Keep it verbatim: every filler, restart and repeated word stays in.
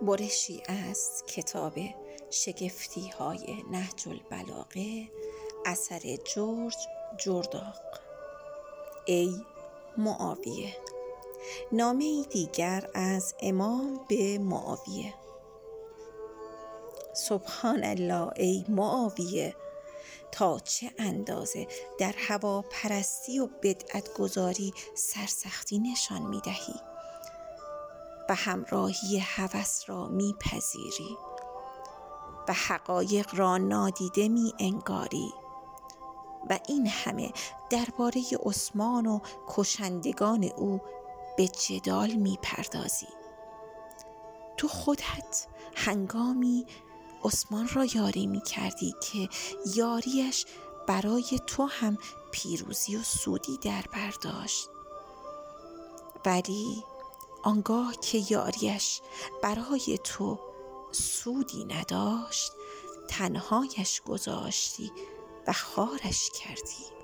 برشی از کتاب شگفتی های نهج البلاغه اثر جورج جرداق. ای معاویه. نامه دیگر از امام به معاویه. سبحان الله ای معاویه، تا چه اندازه در هواپرستی و بدعت گذاری سرسختی نشان می دهی و همراهی هوس را می پذیری و حقایق را نادیده می انگاری و این همه درباره عثمان و کشندگان او به جدال می پردازی. تو خودت هنگامی عثمان را یاری می کردی که یاریش برای تو هم پیروزی و سودی در برداشت، ولی آنگاه که یاریش برای تو سودی نداشت تنهایش گذاشتی و خوارش کردی.